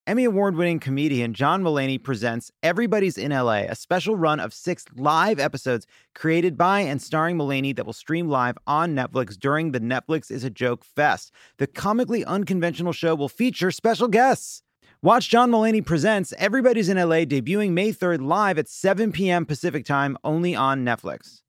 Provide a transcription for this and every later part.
Emmy Award-winning comedian John Mulaney presents Everybody's in LA, a special run of 6 live episodes created by and starring Mulaney that will stream live on Netflix during the Netflix is a Joke Fest. The comically unconventional show will feature special guests. Watch John Mulaney Presents Everybody's in LA debuting May 3rd live at 7 p.m. Pacific Time only on Netflix.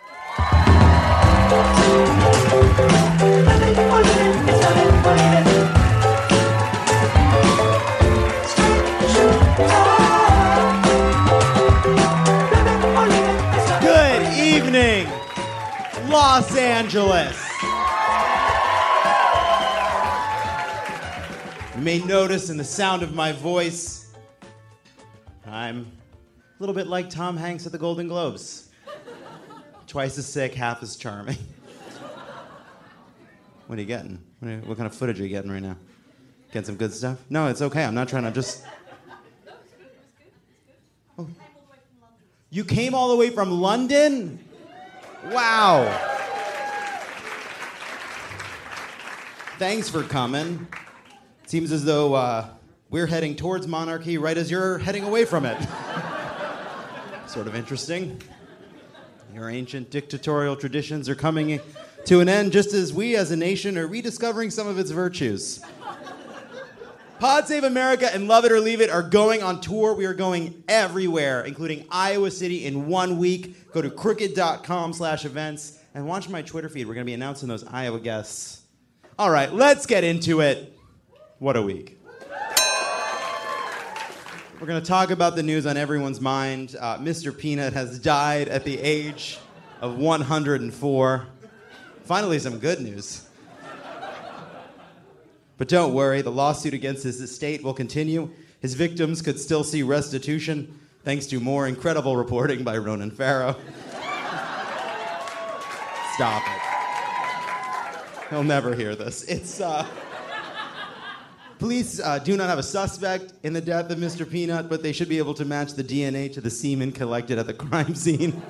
Good evening, Los Angeles. You may notice in the sound of my voice, I'm a little bit like Tom Hanks at the Golden Globes. Twice as sick, half as charming. What are you getting? What kind of footage are you getting right now? Getting some good stuff? No, it's okay. I'm not trying to just... Oh. You came all the way from London? Wow. Thanks for coming. Seems as though we're heading towards monarchy right as you're heading away from it. Sort of interesting. Your ancient dictatorial traditions are coming to an end just as we as a nation are rediscovering some of its virtues. Pod Save America and Love It or Leave It are going on tour. We are going everywhere, including Iowa City in 1 week. Go to crooked.com/events and watch my Twitter feed. We're going to be announcing those Iowa guests. All right, let's get into it. What a week. We're going to talk about the news on everyone's mind. Mr. Peanut has died at the age of 104. Finally, some good news. But don't worry, the lawsuit against his estate will continue. His victims could still see restitution, thanks to more incredible reporting by Ronan Farrow. Stop it. He'll never hear this. Police do not have a suspect in the death of Mr. Peanut, but they should be able to match the DNA to the semen collected at the crime scene.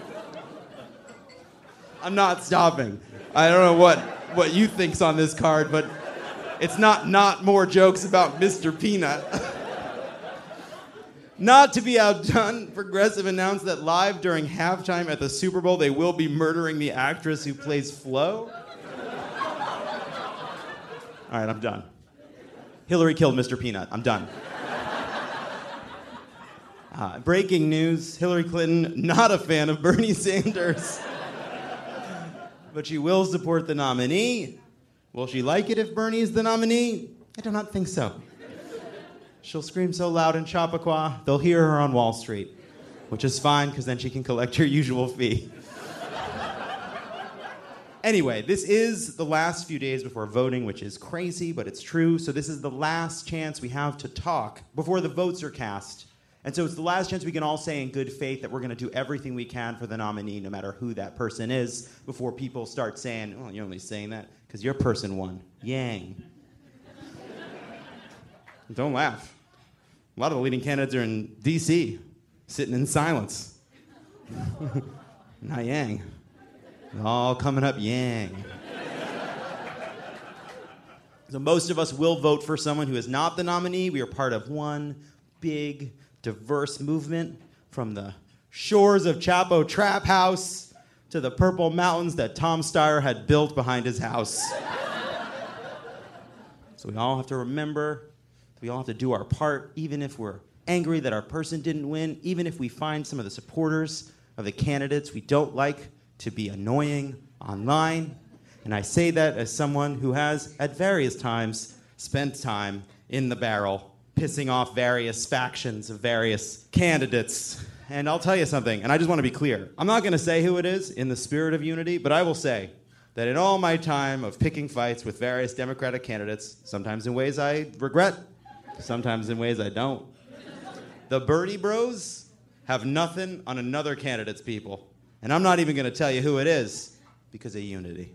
I'm not stopping. I don't know what you think's on this card, but it's not more jokes about Mr. Peanut. Not to be outdone, Progressive announced that live during halftime at the Super Bowl, they will be murdering the actress who plays Flo. All right, I'm done. Hillary killed Mr. Peanut. I'm done. Breaking news, Hillary Clinton, not a fan of Bernie Sanders. But she will support the nominee. Will she like it if Bernie is the nominee? I do not think so. She'll scream so loud in Chappaqua, they'll hear her on Wall Street, which is fine, because then she can collect her usual fee. Anyway, this is the last few days before voting, which is crazy, but it's true. So this is the last chance we have to talk before the votes are cast. And so it's the last chance we can all say in good faith that we're going to do everything we can for the nominee, no matter who that person is, before people start saying, oh, you're only saying that because your person won. Yang. Don't laugh. A lot of the leading candidates are in D.C., sitting in silence. Not Yang. All coming up Yang. So most of us will vote for someone who is not the nominee. We are part of one big, diverse movement from the shores of Chapo Trap House to the purple mountains that Tom Steyer had built behind his house. So we all have to remember, we all have to do our part, even if we're angry that our person didn't win, even if we find some of the supporters of the candidates we don't like to be annoying online. And I say that as someone who has, at various times, spent time in the barrel, pissing off various factions of various candidates. And I'll tell you something, and I just want to be clear. I'm not going to say who it is in the spirit of unity, but I will say that in all my time of picking fights with various Democratic candidates, sometimes in ways I regret, sometimes in ways I don't, the Bernie Bros have nothing on another candidate's people. And I'm not even going to tell you who it is, because of unity.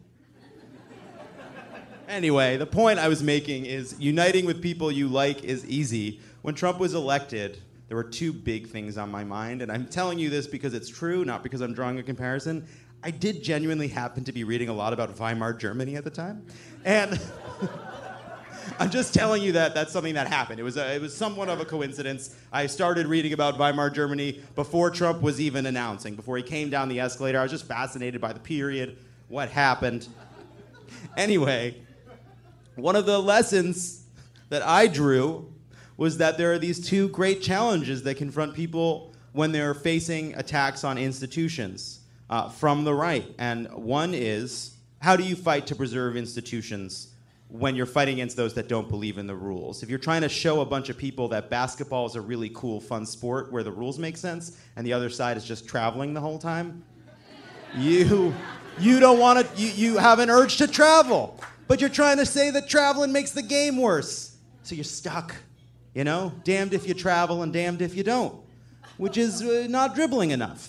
Anyway, the point I was making is uniting with people you like is easy. When Trump was elected, there were two big things on my mind, and I'm telling you this because it's true, not because I'm drawing a comparison. I did genuinely happen to be reading a lot about Weimar Germany at the time, and I'm just telling you that that's something that happened. It was somewhat of a coincidence. I started reading about Weimar Germany before Trump was even announcing, before he came down the escalator. I was just fascinated by the period, what happened. Anyway, one of the lessons that I drew was that there are these two great challenges that confront people when they're facing attacks on institutions from the right. And one is, how do you fight to preserve institutions when you're fighting against those that don't believe in the rules? If you're trying to show a bunch of people that basketball is a really cool, fun sport where the rules make sense, and the other side is just traveling the whole time, you don't want to, you have an urge to travel, but you're trying to say that traveling makes the game worse. So you're stuck, you know? Damned if you travel and damned if you don't, which is not dribbling enough.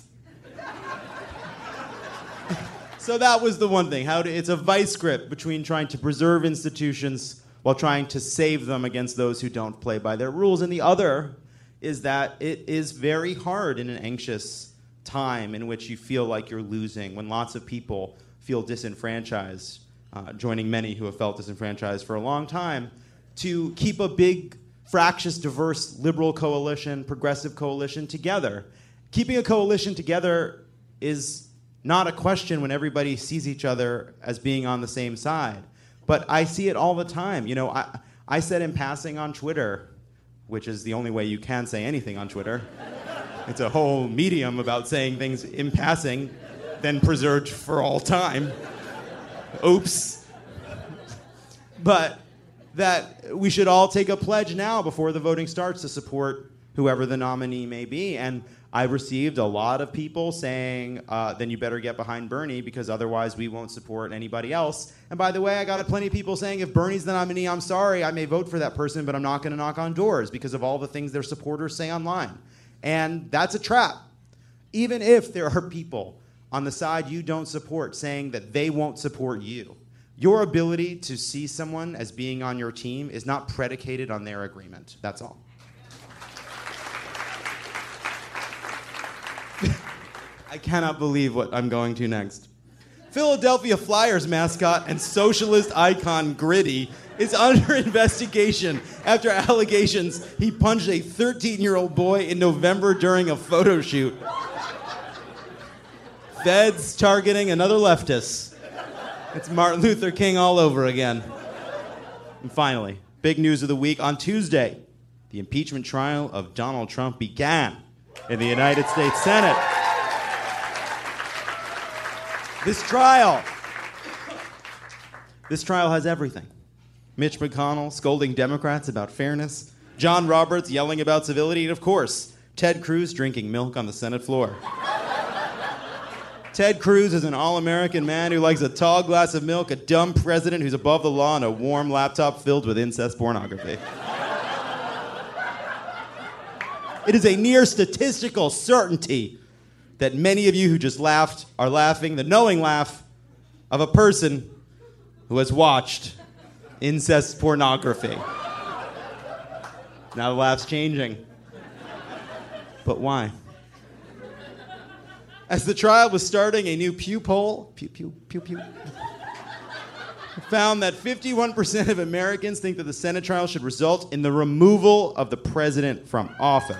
So that was the one thing. It's a vice grip between trying to preserve institutions while trying to save them against those who don't play by their rules. And the other is that it is very hard in an anxious time in which you feel like you're losing, when lots of people feel disenfranchised, joining many who have felt disenfranchised for a long time, to keep a big, fractious, diverse liberal coalition, progressive coalition together. Keeping a coalition together is not a question when everybody sees each other as being on the same side. But I see it all the time. You know, I said in passing on Twitter, which is the only way you can say anything on Twitter. It's a whole medium about saying things in passing, then preserved for all time. Oops. But that we should all take a pledge now before the voting starts to support whoever the nominee may be. And I received a lot of people saying, then you better get behind Bernie because otherwise we won't support anybody else. And by the way, I got plenty of people saying, if Bernie's the nominee, I'm sorry, I may vote for that person, but I'm not going to knock on doors because of all the things their supporters say online. And that's a trap. Even if there are people on the side you don't support saying that they won't support you, your ability to see someone as being on your team is not predicated on their agreement. That's all. I cannot believe what I'm going to next. Philadelphia Flyers mascot and socialist icon Gritty is under investigation after allegations he punched a 13-year-old boy in November during a photo shoot. Feds targeting another leftist. It's Martin Luther King all over again. And finally, big news of the week. On Tuesday, the impeachment trial of Donald Trump began in the United States Senate. This trial has everything. Mitch McConnell scolding Democrats about fairness, John Roberts yelling about civility, and of course, Ted Cruz drinking milk on the Senate floor. Ted Cruz is an all-American man who likes a tall glass of milk, a dumb president who's above the law, and a warm laptop filled with incest pornography. It is a near statistical certainty that many of you who just laughed are laughing the knowing laugh of a person who has watched incest pornography. Now the laugh's changing. But why? As the trial was starting, a new Pew poll found that 51% of Americans think that the Senate trial should result in the removal of the president from office.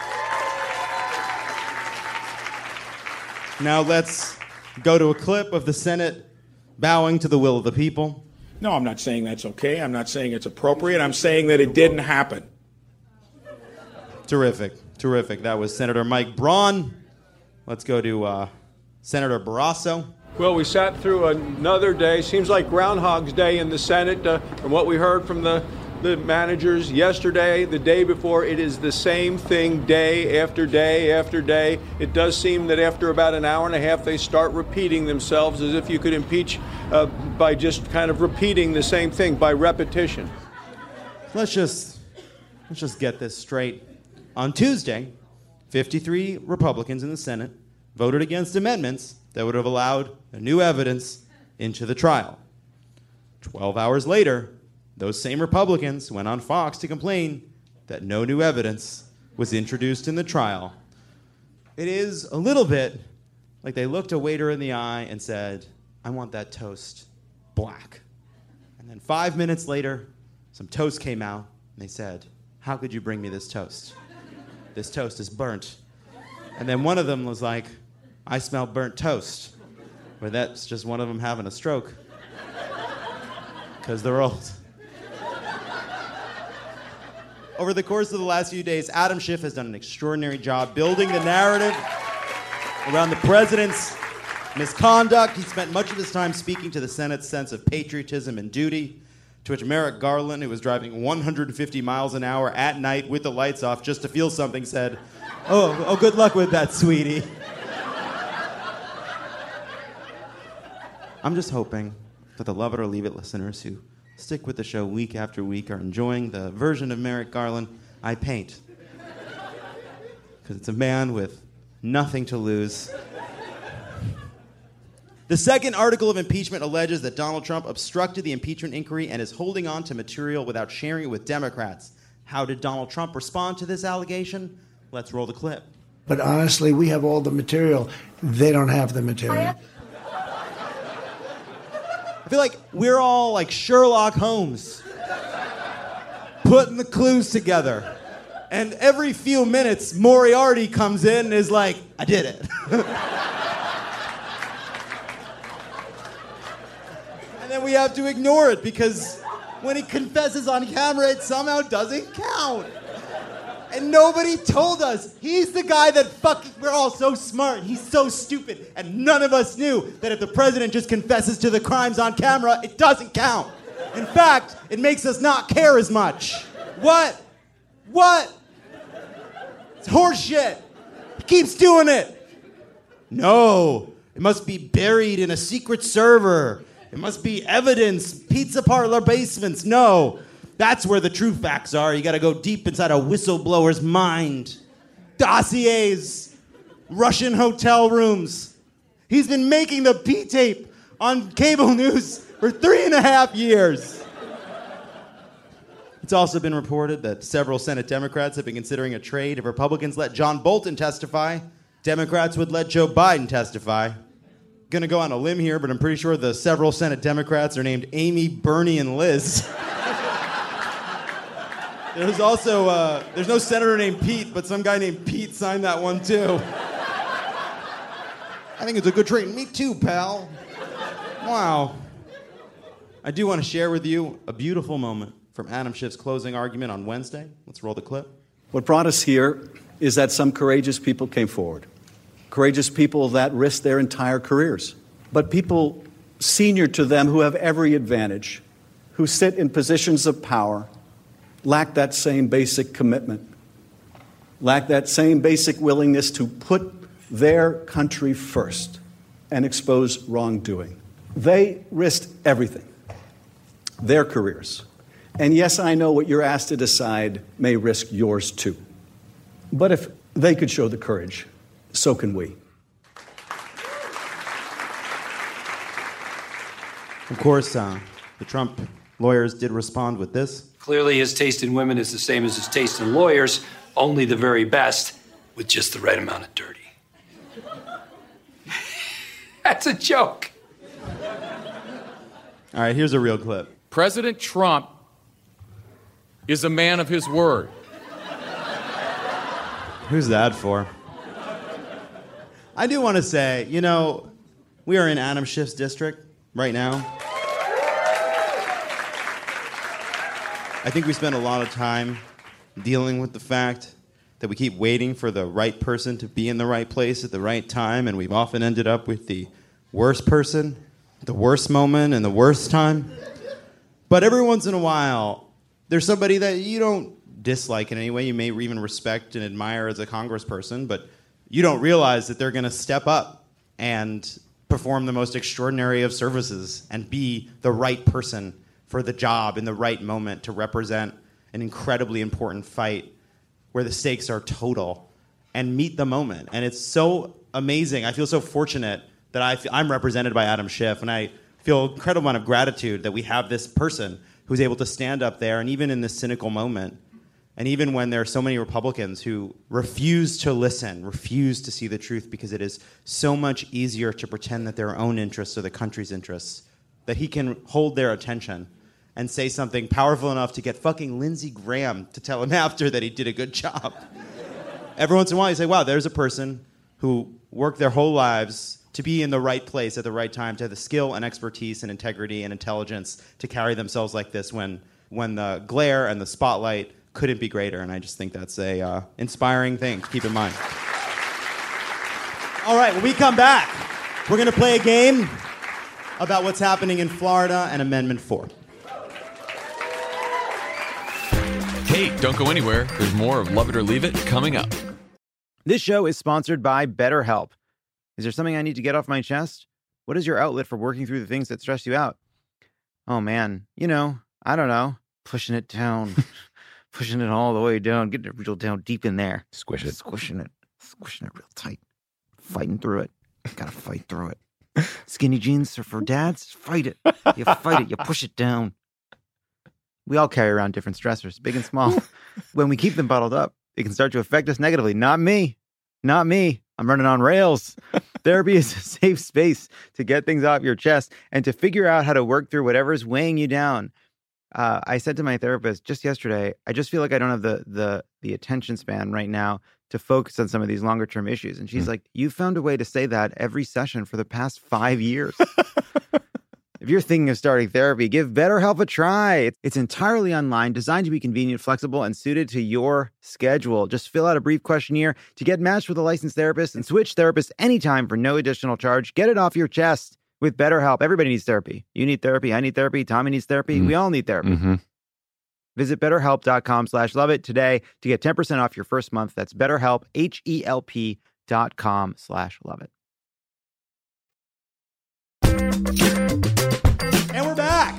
Now let's go to a clip of the Senate bowing to the will of the people. No, I'm not saying that's okay. I'm not saying it's appropriate. I'm saying that it didn't happen. Terrific, terrific. That was Senator Mike Braun. Let's go to Senator Barrasso. Well, we sat through another day. Seems like Groundhog's Day in the Senate. From what we heard from the managers yesterday, the day before, it is the same thing day after day after day. It does seem that after about an hour and a half, they start repeating themselves, as if you could impeach by just kind of repeating the same thing, by repetition. Let's just get this straight. On Tuesday, 53 Republicans in the Senate voted against amendments that would have allowed new evidence into the trial. 12 hours later, those same Republicans went on Fox to complain that no new evidence was introduced in the trial. It is a little bit like they looked a waiter in the eye and said, I want that toast black. And then 5 minutes later, some toast came out, and they said, "How could you bring me this toast? This toast is burnt." And then one of them was like, "I smell burnt toast." But that's just one of them having a stroke. Because they're old. Over the course of the last few days, Adam Schiff has done an extraordinary job building the narrative around the president's misconduct. He spent much of his time speaking to the Senate's sense of patriotism and duty, to which Merrick Garland, who was driving 150 miles an hour at night with the lights off just to feel something, said, Oh, good luck with that, sweetie. I'm just hoping that the Love It or Leave It listeners who stick with the show week after week are enjoying the version of Merrick Garland I paint. Because it's a man with nothing to lose. The second article of impeachment alleges that Donald Trump obstructed the impeachment inquiry and is holding on to material without sharing it with Democrats. How did Donald Trump respond to this allegation? Let's roll the clip. But honestly, we have all the material. They don't have the material. I feel like we're all like Sherlock Holmes, putting the clues together. And every few minutes, Moriarty comes in and is like, I did it. And then we have to ignore it because when he confesses on camera, it somehow doesn't count. And nobody told us. He's the guy that we're all so smart. He's so stupid. And none of us knew that if the president just confesses to the crimes on camera, it doesn't count. In fact, it makes us not care as much. What? It's horseshit. He keeps doing it. No, it must be buried in a secret server. It must be evidence, pizza parlor basements. No. That's where the true facts are. You gotta go deep inside a whistleblower's mind. Dossiers, Russian hotel rooms. He's been making the P-tape on cable news for 3.5 years. It's also been reported that several Senate Democrats have been considering a trade. If Republicans let John Bolton testify, Democrats would let Joe Biden testify. Gonna go on a limb here, but I'm pretty sure the several Senate Democrats are named Amy, Bernie, and Liz. There's also, there's no senator named Pete, but some guy named Pete signed that one too. I think it's a good trade. Me too, pal. Wow. I do want to share with you a beautiful moment from Adam Schiff's closing argument on Wednesday. Let's roll the clip. What brought us here is that some courageous people came forward. Courageous people that risked their entire careers. But people senior to them who have every advantage, who sit in positions of power, lack that same basic commitment, lack that same basic willingness to put their country first and expose wrongdoing. They risked everything, their careers. And yes, I know what you're asked to decide may risk yours too. But if they could show the courage, so can we. Of course, the Trump lawyers did respond with this. Clearly, his taste in women is the same as his taste in lawyers, only the very best, with just the right amount of dirty. That's a joke. All right, here's a real clip. President Trump is a man of his word. Who's that for? I do want to say, we are in Adam Schiff's district right now. I think we spend a lot of time dealing with the fact that we keep waiting for the right person to be in the right place at the right time, and we've often ended up with the worst person, the worst moment, and the worst time. But every once in a while, there's somebody that you don't dislike in any way. You may even respect and admire as a congressperson, but you don't realize that they're going to step up and perform the most extraordinary of services and be the right person for the job in the right moment to represent an incredibly important fight where the stakes are total and meet the moment. And it's so amazing. I feel so fortunate that I'm represented by Adam Schiff, and I feel an incredible amount of gratitude that we have this person who's able to stand up there, and even in this cynical moment, and even when there are so many Republicans who refuse to listen, refuse to see the truth because it is so much easier to pretend that their own interests are the country's interests, that he can hold their attention and say something powerful enough to get fucking Lindsey Graham to tell him after that he did a good job. Every once in a while you say, wow, there's a person who worked their whole lives to be in the right place at the right time, to have the skill and expertise and integrity and intelligence to carry themselves like this when the glare and the spotlight couldn't be greater. And I just think that's a inspiring thing to keep in mind. All right, when we come back, we're going to play a game about what's happening in Florida and Amendment 4. Hey, don't go anywhere. There's more of Love It or Leave It coming up. This show is sponsored by BetterHelp. Is there something I need to get off my chest? What is your outlet for working through the things that stress you out? Oh, man. I don't know. Pushing it down. Pushing it all the way down. Getting it real down deep in there. Squish it. Squishing it real tight. Fighting through it. Gotta fight through it. Skinny jeans are for dads. Fight it. You fight it. You push it down. We all carry around different stressors, big and small. When we keep them bottled up, it can start to affect us negatively. Not me. I'm running on rails. Therapy is a safe space to get things off your chest and to figure out how to work through whatever's weighing you down. I said to my therapist just yesterday, I just feel like I don't have the attention span right now to focus on some of these longer term issues. And she's like, you found a way to say that every session for the past 5 years. If you're thinking of starting therapy, give BetterHelp a try. It's entirely online, designed to be convenient, flexible, and suited to your schedule. Just fill out a brief questionnaire to get matched with a licensed therapist and switch therapists anytime for no additional charge. Get it off your chest with BetterHelp. Everybody needs therapy. You need therapy. I need therapy. Tommy needs therapy. We all need therapy. Visit BetterHelp.com/loveit today to get 10% off your first month. That's BetterHelp, HELP.com/loveit. And we're back.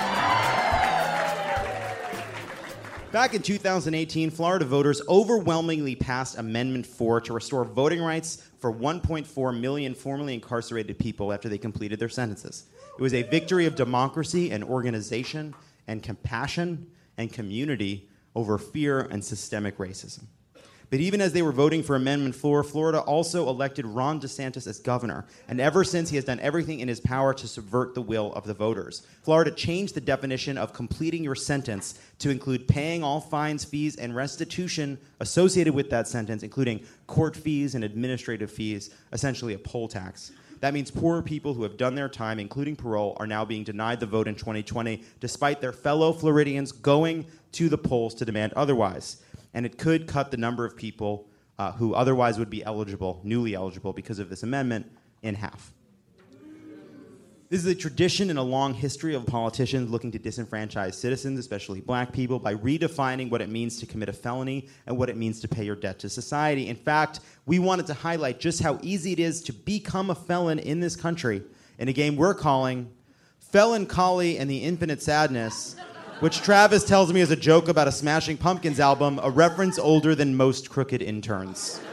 Back in 2018, Florida voters overwhelmingly passed Amendment 4 to restore voting rights for 1.4 million formerly incarcerated people after they completed their sentences. It was a victory of democracy and organization and compassion and community over fear and systemic racism. But even as they were voting for Amendment 4, Florida also elected Ron DeSantis as governor. And ever since, he has done everything in his power to subvert the will of the voters. Florida changed the definition of completing your sentence to include paying all fines, fees, and restitution associated with that sentence, including court fees and administrative fees, essentially a poll tax. That means poor people who have done their time, including parole, are now being denied the vote in 2020, despite their fellow Floridians going to the polls to demand otherwise. And it could cut the number of people who otherwise would be newly eligible because of this amendment, in half. This is a tradition in a long history of politicians looking to disenfranchise citizens, especially black people, by redefining what it means to commit a felony and what it means to pay your debt to society. In fact, we wanted to highlight just how easy it is to become a felon in this country in a game we're calling Felon Collie and the Infinite Sadness, which Travis tells me is a joke about a Smashing Pumpkins album, a reference older than most crooked interns.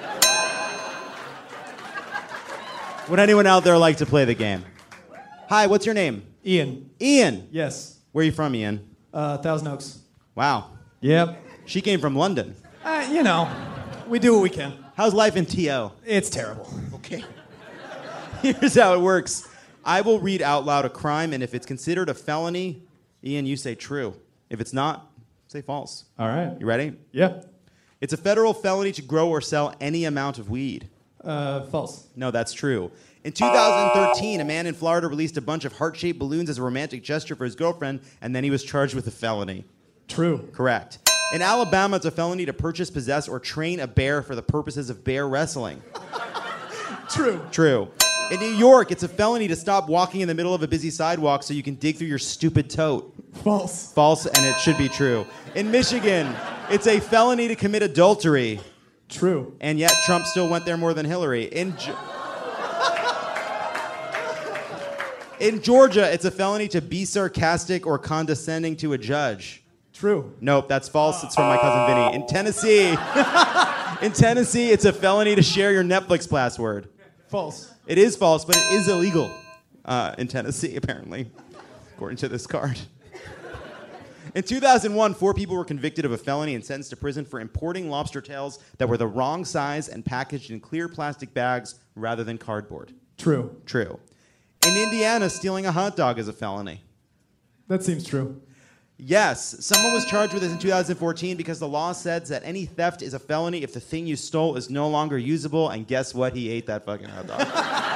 Would anyone out there like to play the game? Hi, what's your name? Ian. Ian? Yes. Where are you from, Ian? Thousand Oaks. Wow. Yep. She came from London. We do what we can. How's life in TO? It's terrible. Okay. Here's how it works. I will read out loud a crime, and if it's considered a felony, Ian, you say true. If it's not, say false. All right. You ready? Yeah. It's a federal felony to grow or sell any amount of weed. False. No, that's true. In 2013, a man in Florida released a bunch of heart-shaped balloons as a romantic gesture for his girlfriend, and then he was charged with a felony. True. Correct. In Alabama, it's a felony to purchase, possess, or train a bear for the purposes of bear wrestling. True. True. In New York, it's a felony to stop walking in the middle of a busy sidewalk so you can dig through your stupid tote. False. False, and it should be true. In Michigan, it's a felony to commit adultery. True. And yet Trump still went there more than Hillary. In Georgia, it's a felony to be sarcastic or condescending to a judge. True. Nope, that's false. It's from my cousin Vinny. In Tennessee, it's a felony to share your Netflix password. False. It is false, but it is illegal in Tennessee, apparently, according to this card. In 2001, 4 people were convicted of a felony and sentenced to prison for importing lobster tails that were the wrong size and packaged in clear plastic bags rather than cardboard. True. True. In Indiana, stealing a hot dog is a felony. That seems true. Yes, someone was charged with this in 2014 because the law says that any theft is a felony if the thing you stole is no longer usable, and guess what? He ate that fucking hot dog.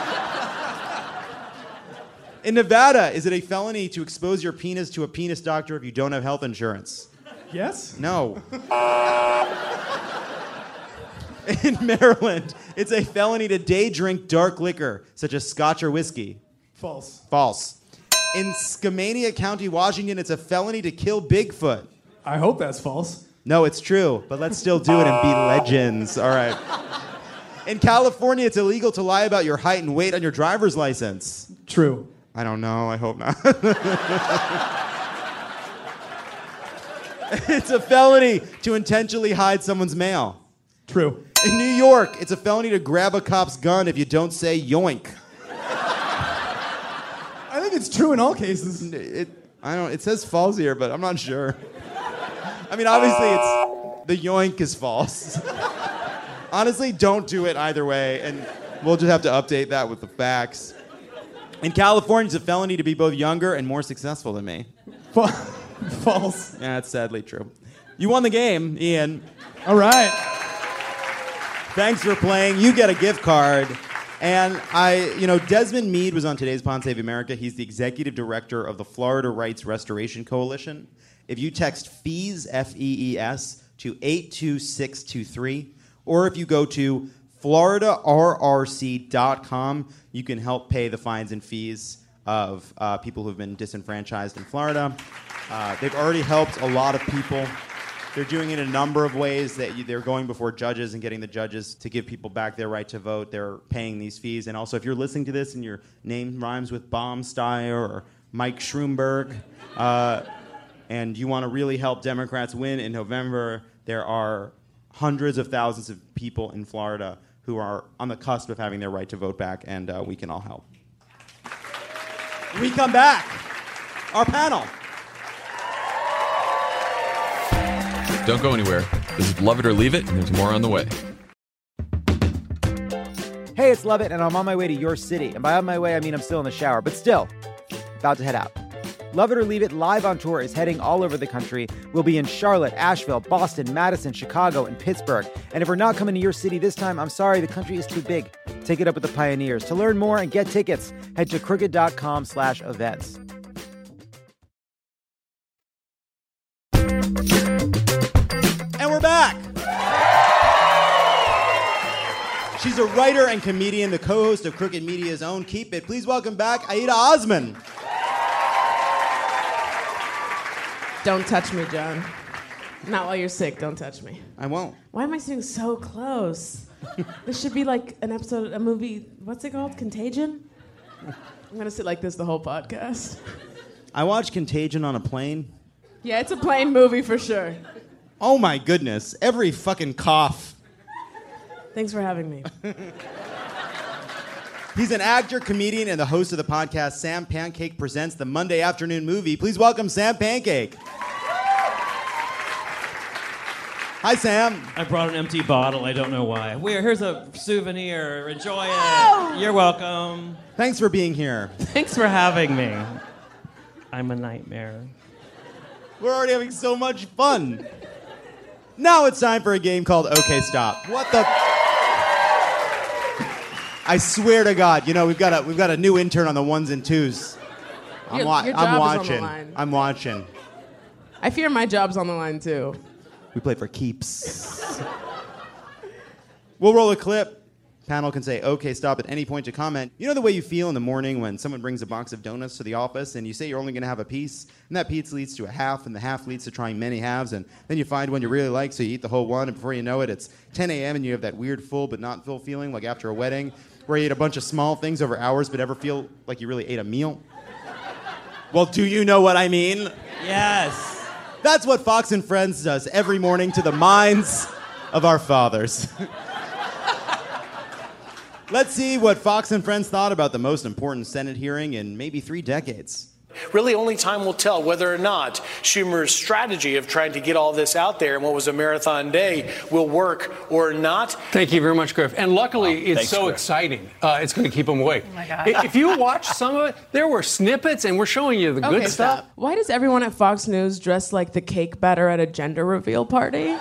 In Nevada, is it a felony to expose your penis to a penis doctor if you don't have health insurance? Yes? No. In Maryland, it's a felony to day drink dark liquor, such as scotch or whiskey. False. False. In Skamania County, Washington, it's a felony to kill Bigfoot. I hope that's false. No, it's true, but let's still do it and be legends. All right. In California, it's illegal to lie about your height and weight on your driver's license. True. I don't know. I hope not. It's a felony to intentionally hide someone's mail. True. In New York, it's a felony to grab a cop's gun if you don't say yoink. I think it's true in all cases. It says false here, but I'm not sure. I mean, obviously, the yoink is false. Honestly, don't do it either way, and we'll just have to update that with the facts. In California, it's a felony to be both younger and more successful than me. False. Yeah, that's sadly true. You won the game, Ian. All right. Thanks for playing. You get a gift card. And Desmond Meade was on today's Pod Save America. He's the executive director of the Florida Rights Restoration Coalition. If you text FEES, F-E-E-S, to 82623, or if you go to FloridaRRC.com, you can help pay the fines and fees of people who've been disenfranchised in Florida. They've already helped a lot of people. They're doing it in a number of ways. They're going before judges and getting the judges to give people back their right to vote. They're paying these fees. And also, if you're listening to this and your name rhymes with Baumsteyer or Mike Schroomberg, and you want to really help Democrats win in November, there are hundreds of thousands of people in Florida who are on the cusp of having their right to vote back, and we can all help. We come back. Our panel. Don't go anywhere. This is Love It or Leave It, and there's more on the way. Hey, it's Lovett, and I'm on my way to your city. And by on my way, I mean I'm still in the shower, but still, about to head out. Love It or Leave It live on tour is heading all over the country. We'll be in Charlotte, Asheville, Boston, Madison, Chicago, and Pittsburgh. And if we're not coming to your city this time, I'm sorry, the country is too big. Take it up with the pioneers. To learn more and get tickets, head to crooked.com/events. And we're back. She's a writer and comedian, the co-host of Crooked Media's own Keep It. Please welcome back Aida Osman. Don't touch me, John. Not while you're sick. Don't touch me. I won't. Why am I sitting so close? This should be like an episode, a movie. What's it called? Contagion? I'm going to sit like this the whole podcast. I watched Contagion on a plane. Yeah, it's a plane movie for sure. Oh my goodness. Every fucking cough. Thanks for having me. He's an actor, comedian, and the host of the podcast Sam Pancake Presents the Monday Afternoon Movie. Please welcome Sam Pancake. Hi, Sam. I brought an empty bottle. I don't know why. Here's a souvenir. Enjoy it. You're welcome. Thanks for being here. Thanks for having me. I'm a nightmare. We're already having so much fun. Now it's time for a game called OK Stop. What the... I swear to God, we've got a new intern on the ones and twos. Your job is on the line. I'm watching. I fear my job's on the line, too. We play for keeps. We'll roll a clip. Panel can say, okay, stop at any point to comment. You know the way you feel in the morning when someone brings a box of donuts to the office and you say you're only going to have a piece, and that piece leads to a half, and the half leads to trying many halves, and then you find one you really like, so you eat the whole one, and before you know it, it's 10 a.m. and you have that weird full but not full feeling like after a wedding, where you ate a bunch of small things over hours but ever feel like you really ate a meal? Well, do you know what I mean? Yes. That's what Fox and Friends does every morning to the minds of our fathers. Let's see what Fox and Friends thought about the most important Senate hearing in maybe 3 decades. Really, only time will tell whether or not Schumer's strategy of trying to get all this out there in what was a marathon day will work or not. Thank you very much, Griff. And luckily, it's so Griff. exciting. It's going to keep them awake. Oh my God. If you watch some of it, there were snippets, and we're showing you the good stuff. Stop. Why does everyone at Fox News dress like the cake batter at a gender reveal party?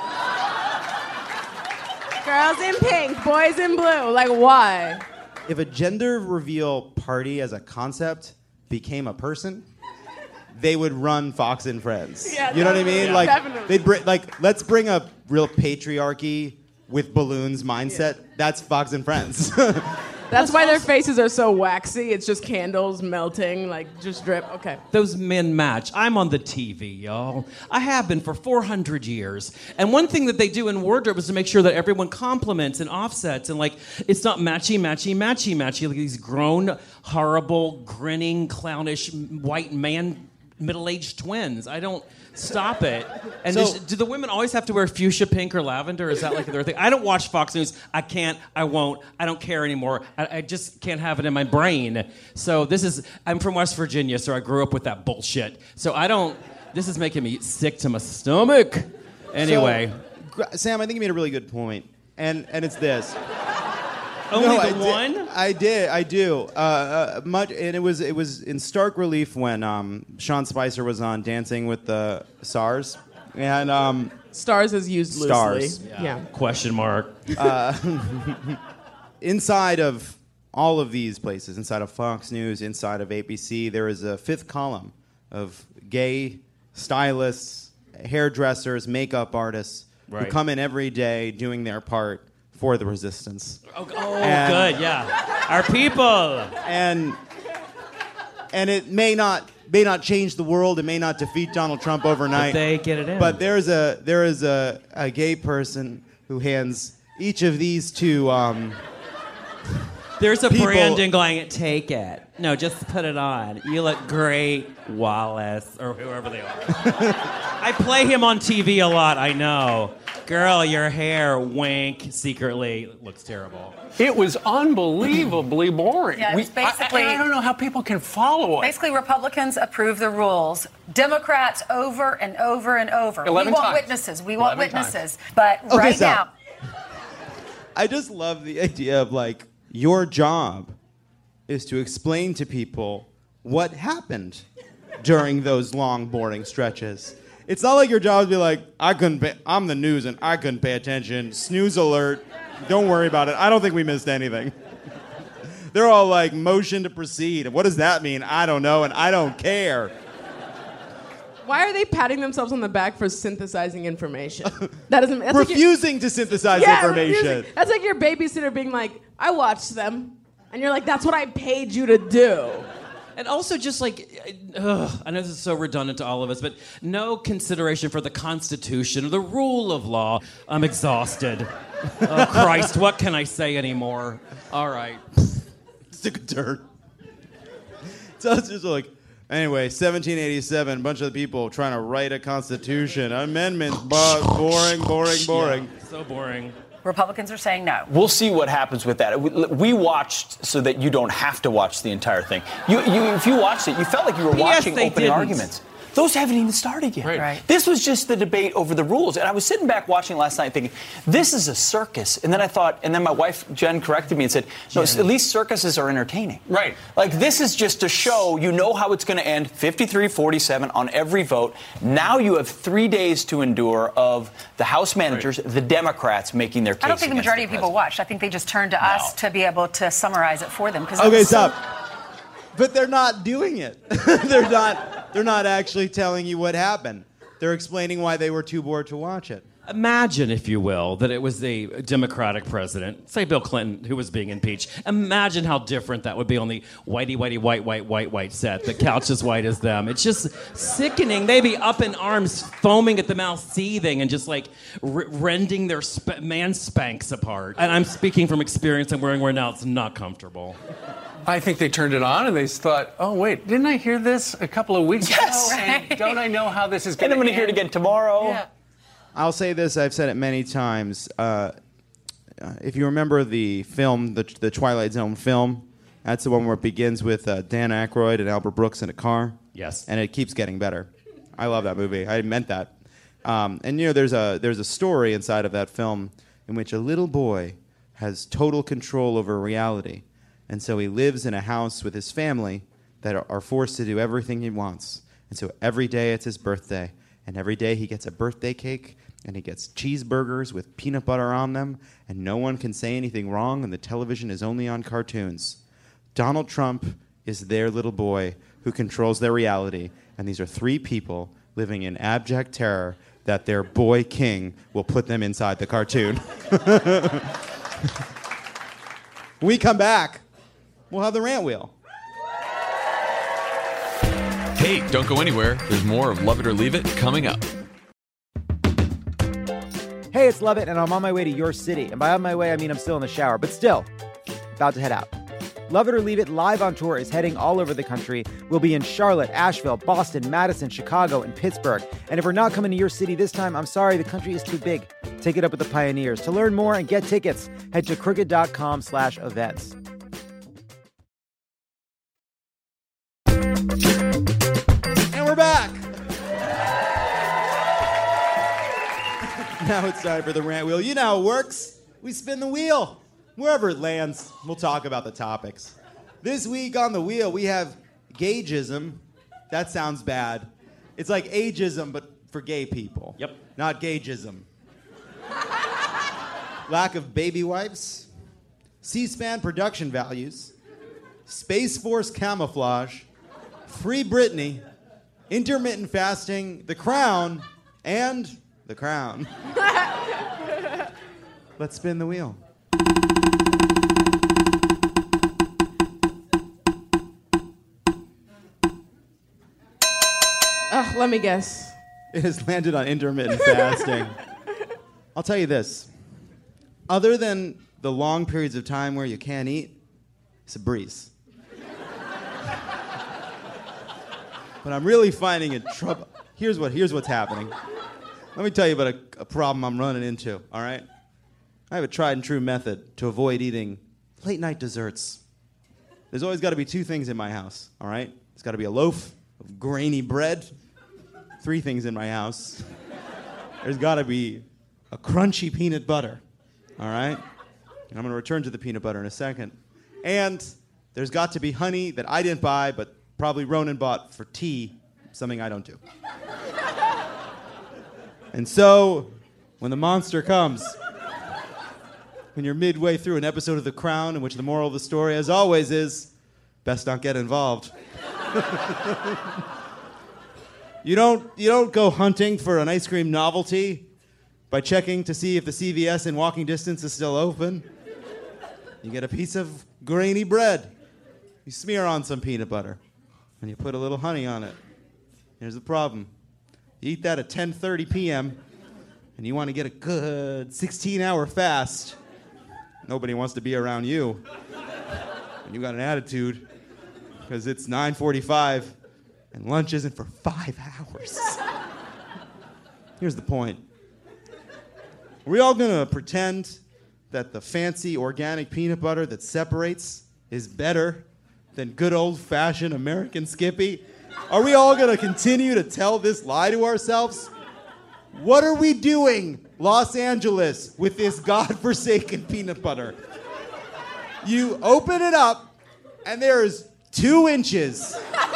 Girls in pink, boys in blue. Like, why? If a gender reveal party as a concept became a person, they would run Fox and Friends. Yeah, you know what I mean? Like definitely. let's bring a real patriarchy with balloons mindset. That's Fox and Friends. That's why their faces are so waxy. It's just candles melting, like just drip. Okay. Those men match. I'm on the TV, y'all. I have been for 400 years. And one thing that they do in wardrobe is to make sure that everyone complements and offsets and like it's not matchy. Like these grown, horrible, grinning, clownish white man middle-aged twins. I don't stop it. And do the women always have to wear fuchsia pink or lavender? Is that like their thing? I don't watch Fox News. I can't. I won't. I don't care anymore. I just can't have it in my brain. So I'm from West Virginia, so I grew up with that bullshit. So this is making me sick to my stomach. Anyway. So, Sam, I think you made a really good point. And it's this. Only one? I do. And it was in stark relief when Sean Spicer was on Dancing with the Stars, and Stars is used loosely. Stars. Yeah. Question mark. Inside of all of these places, inside of Fox News, inside of ABC, there is a fifth column of gay stylists, hairdressers, makeup artists who come in every day doing their part for the resistance. Oh, good, yeah. Our people. And it may not change the world. It may not defeat Donald Trump overnight. But they get it in. But there is a gay person who hands each of these two. There's a people. Brandon going, take it. No, just put it on. You look great, Wallace, or whoever they are. I play him on TV a lot, I know. Girl, your hair, wink, secretly, looks terrible. It was unbelievably boring. Yeah, it's basically, I don't know how people can follow it. Basically, Republicans approve the rules. Democrats over and over and over. 11 we want times. witnesses. We want 11 witnesses. But Okay, right so- now, I just love the idea of like your job is to explain to people what happened during those long, boring stretches. It's not like your job is to be like, I'm the news and I couldn't pay attention. Snooze alert. Don't worry about it. I don't think we missed anything. They're all like, motion to proceed. What does that mean? I don't know, and I don't care. Why are they patting themselves on the back for synthesizing information? That's Refusing to synthesize information. Refusing. That's like your babysitter being like, I watched them. And you're like, that's what I paid you to do. And also just like, I know this is so redundant to all of us, but no consideration for the Constitution or the rule of law. I'm exhausted. Oh, Christ, what can I say anymore? All right. Stick of dirt. So it's just like, anyway, 1787, a bunch of people trying to write a constitution. Amendments, boring. Yeah, so boring. Republicans are saying no. We'll see what happens with that. We watched so that you don't have to watch the entire thing. If you watched it, you felt like you were watching opening arguments. Those haven't even started yet. Right. This was just the debate over the rules. And I was sitting back watching last night thinking, this is a circus. And then I thought, and then my wife, Jen, corrected me and said, no, at least circuses are entertaining. Right. Like, this is just a show. You know how it's going to end, 53-47 on every vote. Now you have 3 days to endure of the House managers, the Democrats making their case. I don't think the against majority of people watched. I think they just turned to us to be able to summarize it for them. Okay, stop. But they're not doing it. They're not actually telling you what happened. They're explaining why they were too bored to watch it. Imagine, if you will, that it was a Democratic president, say Bill Clinton, who was being impeached. Imagine how different that would be on the whitey, white set. The couch as white as them. It's just sickening. They'd be up in arms, foaming at the mouth, seething, and just like rending their man spanks apart. And I'm speaking from experience. I'm wearing one now. It's not comfortable. I think they turned it on and they thought, oh, wait, didn't I hear this a couple of weeks ago? Right. And don't I know how this is going to And I'm end? going to hear it again tomorrow. Yeah. I'll say this, I've said it many times. If you remember the film, the Twilight Zone film, that's the one where it begins with Dan Aykroyd and Albert Brooks in a car. Yes. And it keeps getting better. I love that movie. I meant that. And there's a story inside of that film in which a little boy has total control over reality. And so he lives in a house with his family that are forced to do everything he wants. And so every day it's his birthday. And every day he gets a birthday cake, and he gets cheeseburgers with peanut butter on them, and no one can say anything wrong, and the television is only on cartoons. Donald Trump is their little boy who controls their reality, and these are 3 people living in abject terror that their boy king will put them inside the cartoon. When we come back, we'll have the rant wheel. Hey, don't go anywhere. There's more of Love It or Leave It coming up. Hey, it's Love It, and I'm on my way to your city. And by on my way, I mean I'm still in the shower, but still, about to head out. Love It or Leave It live on tour is heading all over the country. We'll be in Charlotte, Asheville, Boston, Madison, Chicago, and Pittsburgh. And if we're not coming to your city this time, I'm sorry, the country is too big. Take it up with the pioneers. To learn more and get tickets, head to crooked.com/events. And we're back. Now it's time for the rant wheel. You know how it works. We spin the wheel. Wherever it lands, we'll talk about the topics. This week on the wheel, we have gayism. That sounds bad. It's like ageism, but for gay people. Yep. Not gayism. Lack of baby wipes. C-SPAN production values. Space Force camouflage. Free Britney. Intermittent fasting. The Crown. And the Crown. Let's spin the wheel. Let me guess. It has landed on intermittent fasting. I'll tell you this. Other than the long periods of time where you can't eat, it's a breeze. But I'm really finding it trouble. Here's what's happening. Let me tell you about a problem I'm running into, all right? I have a tried and true method to avoid eating late night desserts. There's always got to be 2 things in my house, all right? There's got to be a loaf of grainy bread. 3 things in my house. There's got to be a crunchy peanut butter, all right? And I'm going to return to the peanut butter in a second. And there's got to be honey that I didn't buy, but probably Ronan bought for tea, something I don't do. And so, when the monster comes, when you're midway through an episode of The Crown in which the moral of the story, as always, is best not get involved. You don't go hunting for an ice cream novelty by checking to see if the CVS in walking distance is still open. You get a piece of grainy bread. You smear on some peanut butter, and you put a little honey on it. Here's the problem. You eat that at 10:30 p.m., and you want to get a good 16-hour fast. Nobody wants to be around you. And you got an attitude, because it's 9:45, and lunch isn't for 5 hours. Here's the point. Are we all going to pretend that the fancy organic peanut butter that separates is better than good old-fashioned American Skippy? Are we all going to continue to tell this lie to ourselves? What are we doing, Los Angeles, with this godforsaken peanut butter? You open it up, and there is 2 inches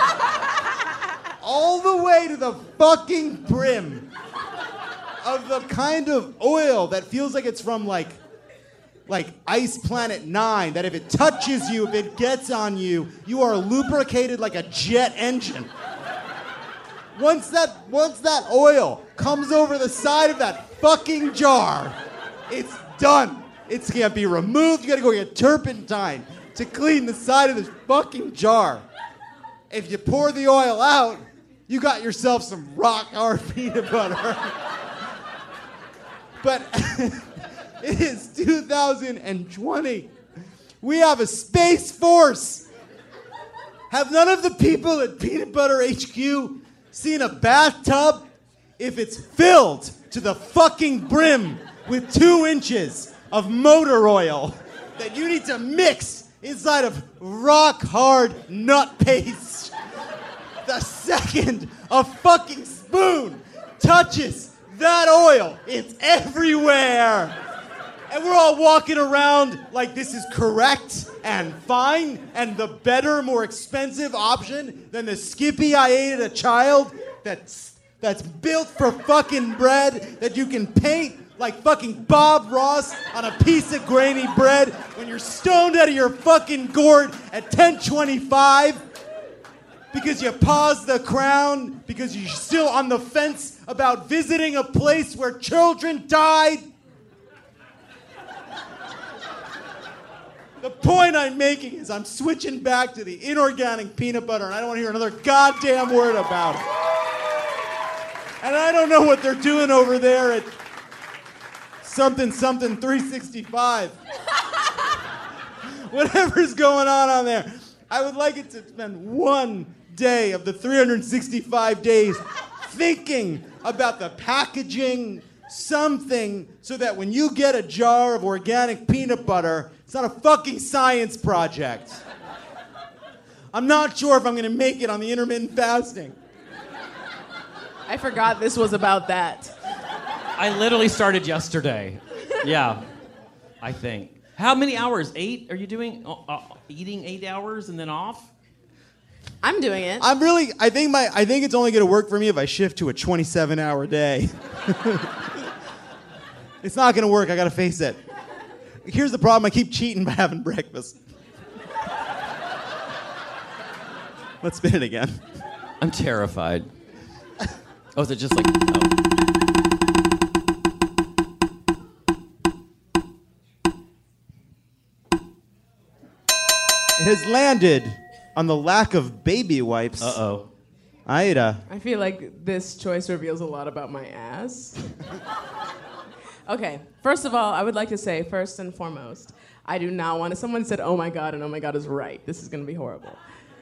all the way to the fucking brim of the kind of oil that feels like it's from like Ice Planet 9, that if it touches you, if it gets on you, you are lubricated like a jet engine. Once that oil comes over the side of that fucking jar, it's done. It can't be removed. You gotta go get turpentine to clean the side of this fucking jar. If you pour the oil out, you got yourself some rock hard peanut butter. But it is 2020. We have a space force. Have none of the people at Peanut Butter HQ seen a bathtub? If it's filled to the fucking brim with 2 inches of motor oil that you need to mix inside of rock hard nut paste The second a fucking spoon touches that oil, it's everywhere. And we're all walking around like this is correct and fine and the better, more expensive option than the Skippy I ate as a child that's built for fucking bread that you can paint like fucking Bob Ross on a piece of grainy bread when you're stoned out of your fucking gourd at 10:25 because you paused the crown because you're still on the fence about visiting a place where children died. The point I'm making is I'm switching back to the inorganic peanut butter and I don't want to hear another goddamn word about it. And I don't know what they're doing over there at something 365. Whatever's going on there. I would like it to spend one day of the 365 days thinking about the packaging, something, so that when you get a jar of organic peanut butter, it's not a fucking science project. I'm not sure if I'm going to make it on the intermittent fasting. I forgot this was about that. I literally started yesterday. Yeah, I think. How many hours? 8? Are you doing eating 8 hours and then off? I'm doing it. I think it's only going to work for me if I shift to a 27-hour day. It's not going to work. I got to face it. Here's the problem. I keep cheating by having breakfast. Let's spin it again. I'm terrified. Oh, is it just like... It has landed on the lack of baby wipes. Uh-oh. Aida. I feel like this choice reveals a lot about my ass. Okay, first of all, I would like to say, first and foremost, I do not want to... Someone said, oh my God, and oh my God is right. This is going to be horrible.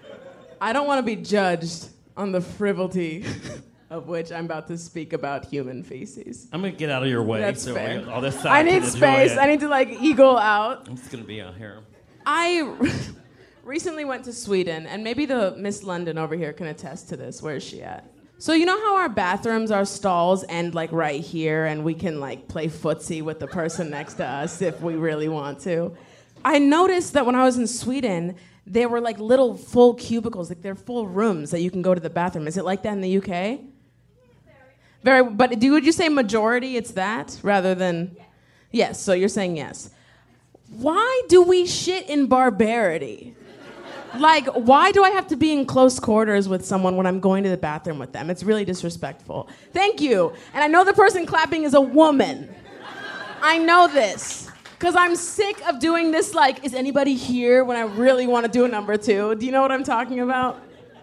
I don't want to be judged on the frivolity of which I'm about to speak about human feces. I'm going to get out of your way. That's fair. All this I need space. I need to, eagle out. I'm just going to be out here. I recently went to Sweden, and maybe the Miss London over here can attest to this. Where is she at? So you know how our bathrooms, our stalls end right here, and we can play footsie with the person next to us if we really want to? I noticed that when I was in Sweden, there were little full cubicles, they're full rooms that you can go to the bathroom. Is it like that in the UK? Very, but would you say majority it's that rather than... Yes, so you're saying yes. Why do we shit in barbarity? Why do I have to be in close quarters with someone when I'm going to the bathroom with them? It's really disrespectful. Thank you. And I know the person clapping is a woman. I know this. Because I'm sick of doing this, is anybody here when I really want to do a number 2? Do you know what I'm talking about?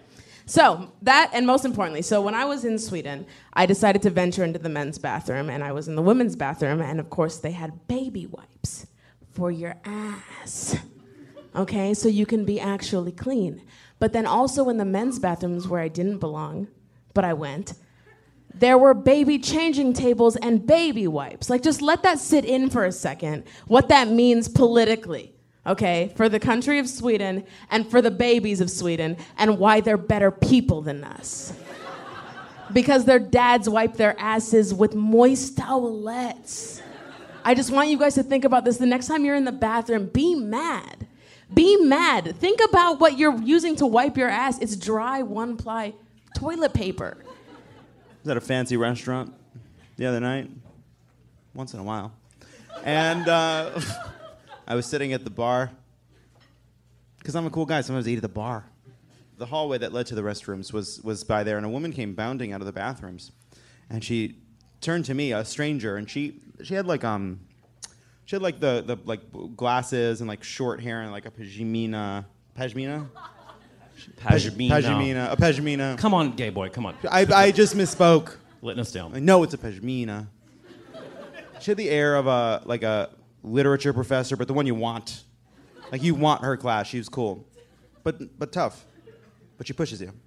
So, that, and most importantly, so when I was in Sweden, I decided to venture into the men's bathroom, and I was in the women's bathroom, and of course they had baby wipes for your ass. Okay, so you can be actually clean. But then also in the men's bathrooms where I didn't belong, but I went, there were baby changing tables and baby wipes. Just let that sit in for a second, what that means politically, okay, for the country of Sweden and for the babies of Sweden, and why they're better people than us. Because their dads wipe their asses with moist towelettes. I just want you guys to think about this. The next time you're in the bathroom, be mad. Be mad. Think about what you're using to wipe your ass. It's dry, one-ply toilet paper. Was at a fancy restaurant the other night, once in a while. And I was sitting at the bar, because I'm a cool guy, sometimes I eat at the bar. The hallway that led to the restrooms was by there, and a woman came bounding out of the bathrooms. And she turned to me, a stranger, and she had the glasses and short hair and a pashmina. Pashmina. A pashmina. Come on, gay boy, come on. I just misspoke. Letting us down. I know it's a pashmina. She had the air of a literature professor, but the one you want. You want her class. She was cool. But tough. But she pushes you.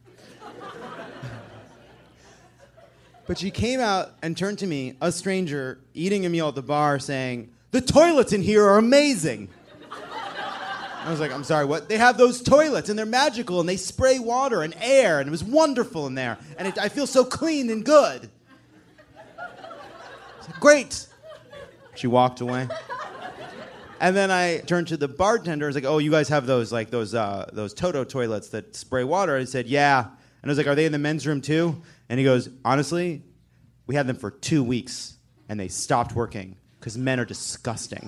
But she came out and turned to me, a stranger, eating a meal at the bar, saying, "The toilets in here are amazing." I was like, I'm sorry, what? They have those toilets, and they're magical, and they spray water and air, and it was wonderful in there. And I feel so clean and good. I was like, great. She walked away. And then I turned to the bartender. I was like, oh, you guys have those Toto toilets that spray water? I said, yeah. And I was like, are they in the men's room too? And he goes, honestly, we had them for 2 weeks, and they stopped working because men are disgusting.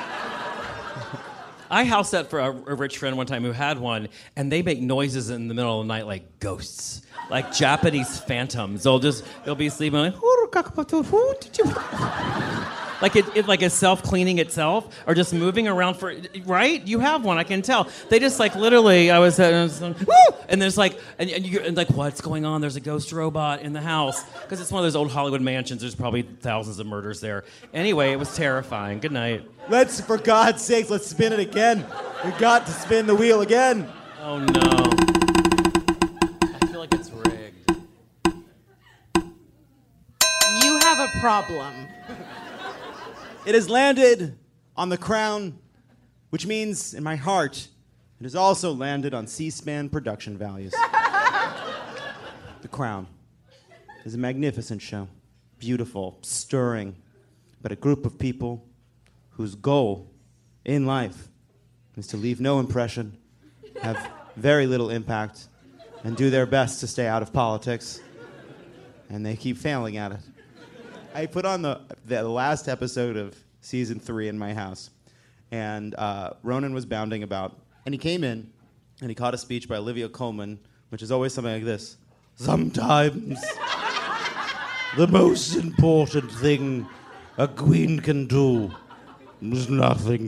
I house sat for a rich friend one time who had one, and they make noises in the middle of the night like ghosts, like Japanese phantoms. They'll be sleeping like, like it's self-cleaning itself, or just moving around right? You have one, I can tell. They just like literally, I was and there's like, and you're like, what's going on? There's a ghost robot in the house. Because it's one of those old Hollywood mansions. There's probably thousands of murders there. Anyway, it was terrifying. Good night. For God's sakes, let's spin it again. We got to spin the wheel again. Oh no. I feel like it's rigged. You have a problem. It has landed on the crown, which means in my heart, it has also landed on C-SPAN production values. The Crown is a magnificent show, beautiful, stirring, but a group of people whose goal in life is to leave no impression, have very little impact, and do their best to stay out of politics. And they keep failing at it. I put on the last episode of season 3 in my house, and Ronan was bounding about, and he came in, and he caught a speech by Olivia Colman, which is always something like this. Sometimes the most important thing a queen can do is nothing.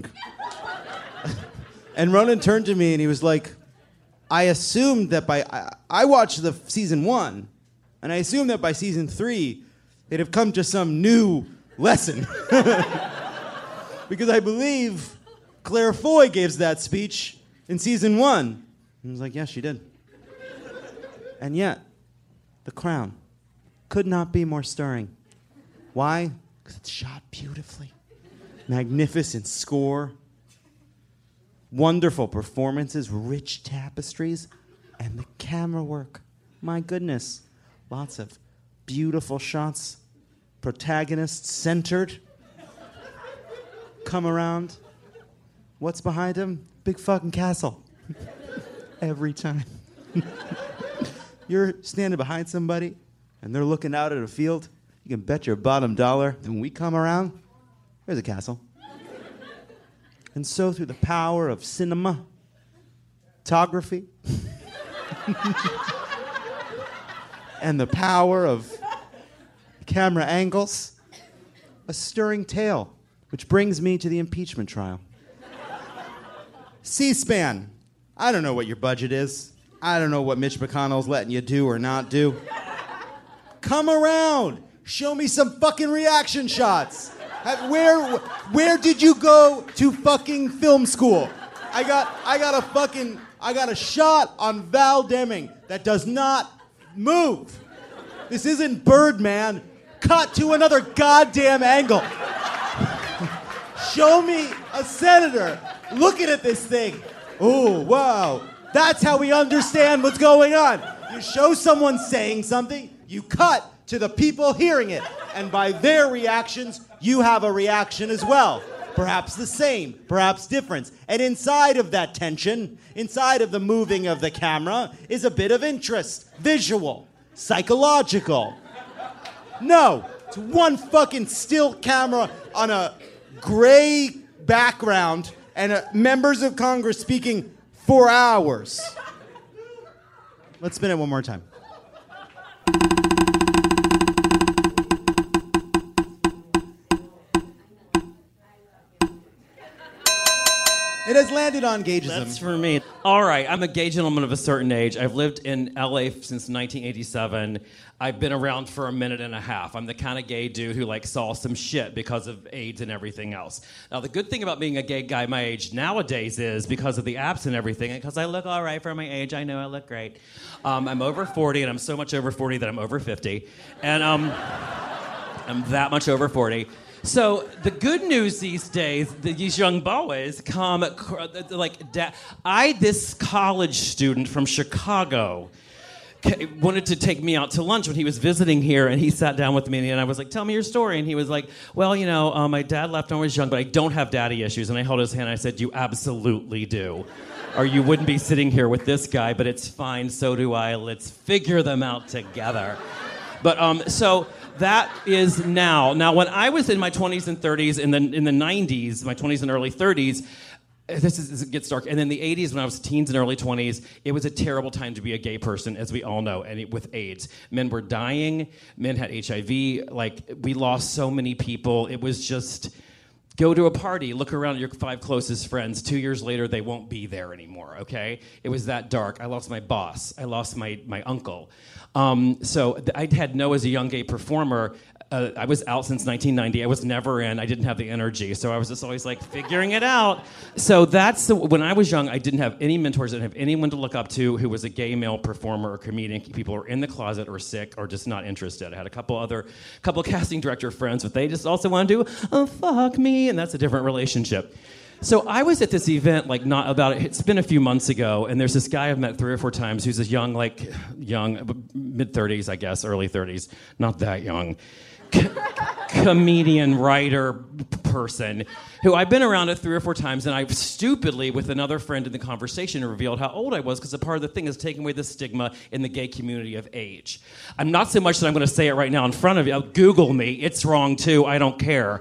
And Ronan turned to me, and he was like, I assumed that I watched the season 1, and I assumed that by season 3, they'd have come to some new lesson. Because I believe Claire Foy gave that speech in season 1. And I was like, yes, she did. And yet, The Crown could not be more stirring. Why? Because it's shot beautifully. Magnificent score. Wonderful performances, rich tapestries, and the camera work. My goodness. Lots of beautiful shots. Protagonists centered. Come around. What's behind him? Big fucking castle. Every time. You're standing behind somebody and they're looking out at a field. You can bet your bottom dollar that when we come around, there's a castle. And so through the power of cinematography, and the power of camera angles, a stirring tale. Which brings me to the impeachment trial. C-SPAN. I don't know what your budget is. I don't know what Mitch McConnell's letting you do or not do. Come around. Show me some fucking reaction shots. Where did you go to fucking film school? I got a shot on Val Deming that does not move. This isn't Birdman. Cut to another goddamn angle. Show me a senator looking at this thing. Oh, wow. That's how we understand what's going on. You show someone saying something, you cut to the people hearing it. And by their reactions, you have a reaction as well. Perhaps the same, perhaps different. And inside of that tension, inside of the moving of the camera, is a bit of interest. Visual, psychological. No, it's one fucking still camera on a gray background and members of Congress speaking for hours. Let's spin it one more time. It has landed on Gageism. That's for me. All right, I'm a gay gentleman of a certain age. I've lived in LA since 1987. I've been around for a minute and a half. I'm the kind of gay dude who saw some shit because of AIDS and everything else. Now, the good thing about being a gay guy my age nowadays is because of the apps and everything, and because I look all right for my age, I know I look great. I'm over 40, and I'm so much over 40 that I'm over 50. And I'm that much over 40. So the good news these days, these young boys come this college student from Chicago wanted to take me out to lunch when he was visiting here, and he sat down with me, and I was like, tell me your story. And he was like, well, my dad left when I was young, but I don't have daddy issues. And I held his hand, and I said, you absolutely do. Or you wouldn't be sitting here with this guy, but it's fine, so do I. Let's figure them out together. But so that is now. Now, when I was in my 20s and 30s, in the 90s, my 20s and early 30s, it gets dark. And in the 80s, when I was teens and early 20s, it was a terrible time to be a gay person, as we all know, and with AIDS. Men were dying. Men had HIV. Like, we lost so many people. It was just, go to a party, look around at your 5 closest friends. 2 years later, they won't be there anymore, okay? It was that dark. I lost my boss. I lost my uncle. So I had as a young gay performer, I was out since 1990. I was never in. I didn't have the energy. So I was just always like figuring it out. So when I was young, I didn't have any mentors. I didn't have anyone to look up to who was a gay male performer or comedian. People were in the closet or sick or just not interested. I had a couple casting director friends, but they just also wanted to fuck me. And that's a different relationship. So I was at this event, it's been a few months ago, and there's this guy I've met 3 or 4 times who's this young, mid-30s, I guess, early 30s, not that young, comedian, writer, person, who I've been around at 3 or 4 times, and I stupidly, with another friend in the conversation, revealed how old I was, because a part of the thing is taking away the stigma in the gay community of age. I'm not so much that I'm going to say it right now in front of you. Google me. It's wrong, too. I don't care.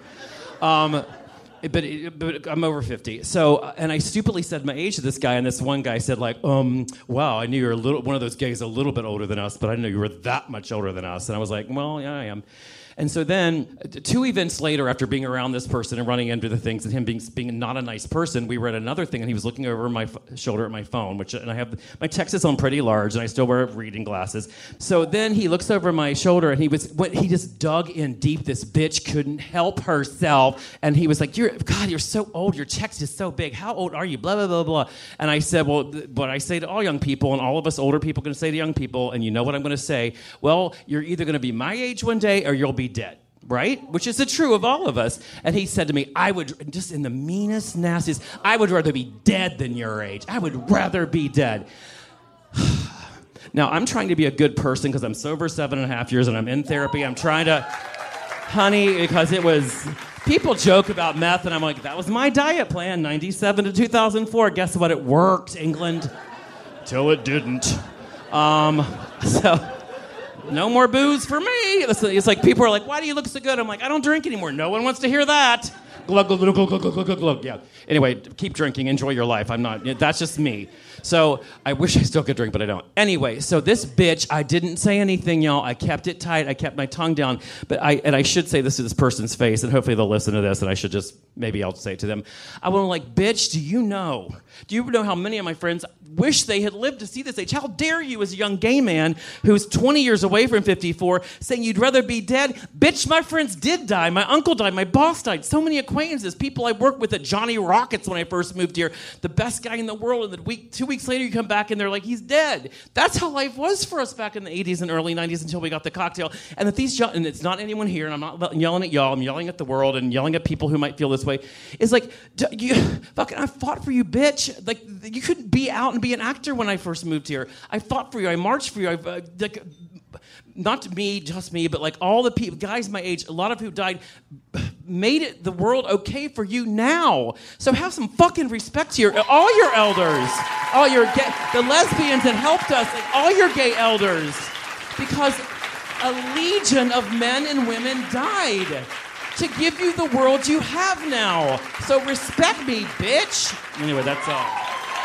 But I'm over 50. So, and I stupidly said my age to this guy, and this one guy said, wow, I knew you were one of those gays a little bit older than us, but I didn't know you were that much older than us. And I was like, well, yeah, I am. And so then, 2 events later, after being around this person and running into the things and him being not a nice person, we were at another thing, and he was looking over my shoulder at my phone, and I have my text is on pretty large, and I still wear reading glasses. So then he looks over my shoulder, and he just dug in deep. This bitch couldn't help herself, and he was like, you're so old. Your text is so big. How old are you? Blah, blah, blah, blah. And I said, well, what I say to all young people, and all of us older people are going to say to young people, and you know what I'm going to say? Well, you're either going to be my age one day, or you'll be dead, right? Which is the true of all of us. And he said to me, I would, just in the meanest, nastiest, I would rather be dead than your age. I would rather be dead. Now, I'm trying to be a good person because I'm sober 7.5 years and I'm in therapy. I'm trying to, honey, because people joke about meth, and I'm like, that was my diet plan, 97 to 2004. Guess what? It worked, England. Till it didn't. So... no more booze for me. It's like people are like, why do you look so good? I'm like, I don't drink anymore. No one wants to hear that. Glug, glug, glug, glug, glug, glug, glug, glug. Yeah. Anyway, keep drinking. Enjoy your life. That's just me. So I wish I still could drink, but I don't. Anyway, so this bitch, I didn't say anything, y'all. I kept it tight. I kept my tongue down. But I should say this to this person's face, and hopefully they'll listen to this, and maybe I'll say it to them. I want to bitch, do you know how many of my friends wish they had lived to see this age? How dare you, as a young gay man who's 20 years away from 54, saying you'd rather be dead? Bitch, my friends did die. My uncle died. My boss died. So many acquaintances, people I worked with at Johnny Rockets when I first moved here, the best guy in the world, and 2 weeks later you come back and they're like, he's dead. That's how life was for us back in the 80s and early 90s until we got the cocktail. And and it's not anyone here, and I'm not yelling at y'all, I'm yelling at the world and yelling at people who might feel this way. It's like, I fought for you, bitch. Like, you couldn't be out and be an actor when I first moved here. I fought for you. I marched for you. Not me, just me, but like all the people, guys my age, a lot of who died, made it the world okay for you now. So have some fucking respect to all your elders, the lesbians that helped us, like all your gay elders, because a legion of men and women died to give you the world you have now. So respect me, bitch. Anyway, that's all.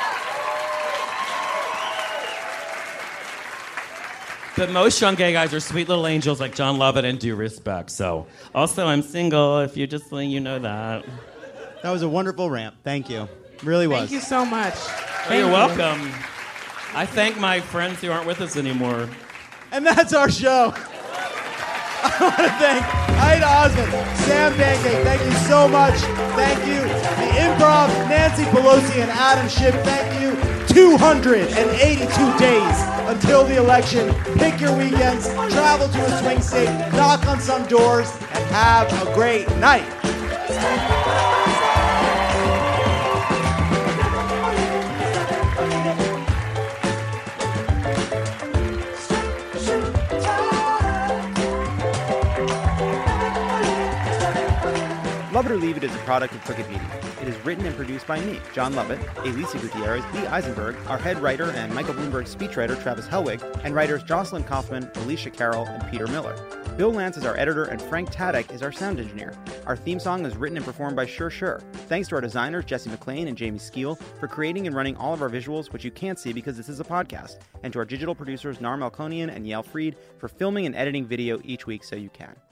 But most young gay guys are sweet little angels like John Lovett and do respect. So, also, I'm single, if you just let you know that. That was a wonderful rant. Thank you. Really was. Thank you so much. You're welcome. I thank my friends who aren't with us anymore. And that's our show. I want to thank Aida Osman, Sam Pancake, thank you so much. Thank you. The Improv, Nancy Pelosi and Adam Schiff, thank you. 282 days until the election. Pick your weekends, travel to a swing state, knock on some doors, and have a great night. Love It or Leave It is a product of Crooked Media. It is written and produced by me, John Lovett, Elisa Gutierrez, Lee Eisenberg, our head writer and Michael Bloomberg speechwriter Travis Helwig, and writers Jocelyn Kaufman, Alicia Carroll, and Peter Miller. Bill Lance is our editor, and Frank Tadek is our sound engineer. Our theme song is written and performed by Sure Sure. Thanks to our designers, Jesse McLean and Jamie Skeel, for creating and running all of our visuals, which you can't see because this is a podcast, and to our digital producers, Nar Melkonian and Yael Fried, for filming and editing video each week so you can.